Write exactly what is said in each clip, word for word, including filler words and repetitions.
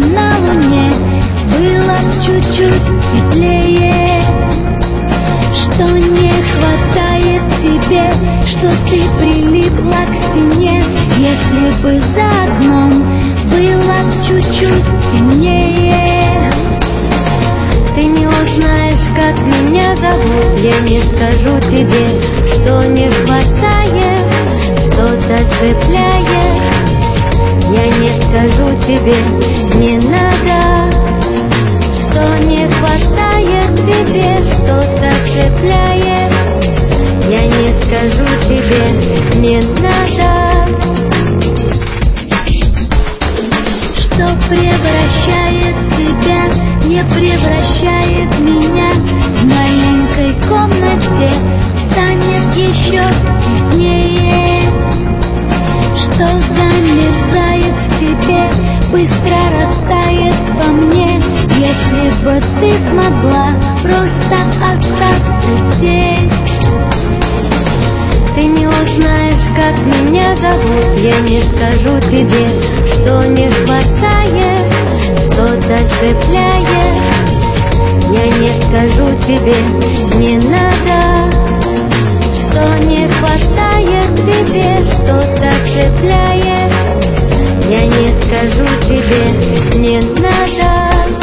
на луне было чуть-чуть теплее. Что не хватает тебе, что ты прилипла к стене? Если бы за окном было чуть-чуть темнее. Ты не узнаешь, как меня зовут, я не скажу тебе, что не хватает, что-то цепляет. Я не скажу тебе, не надо, что не хватает тебе, что-то цепляет. Я не скажу тебе, не надо, что превращает тебя, не превращает меня. В маленькой комнате станет еще теснее. Что замерзает в тебе, быстро растает во мне. Если бы ты смогла просто остаться здесь. Ты не узнаешь, как меня зовут, я не скажу тебе, что не хватает, что-то цепляет. Я не скажу тебе, не надо, что не хватает тебе, что-то цепляет. Я не скажу тебе, не надо.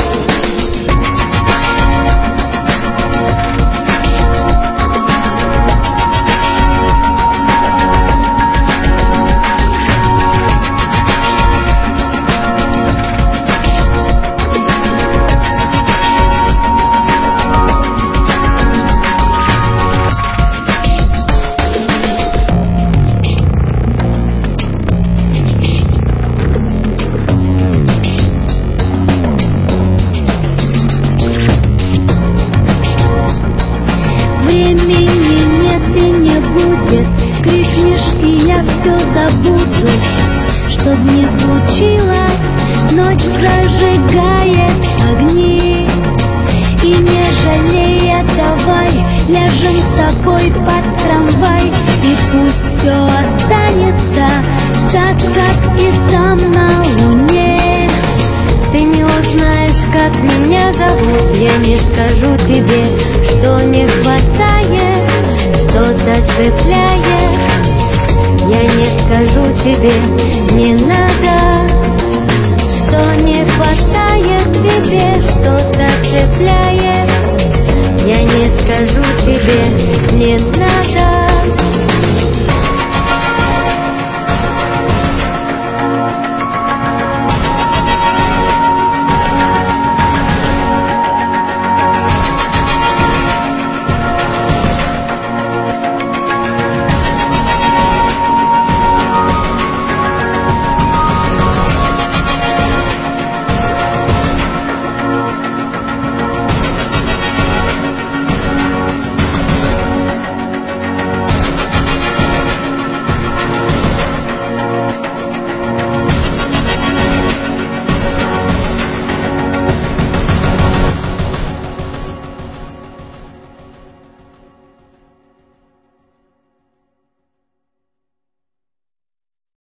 Чтоб не случилось, ночь зажигает огни. И не жалея, давай ляжем с тобой под трамвай. И пусть все останется так, как и там на луне. Ты не узнаешь, как меня зовут, я не скажу тебе, что не хватает, что-то цепляет. Я не скажу тебе,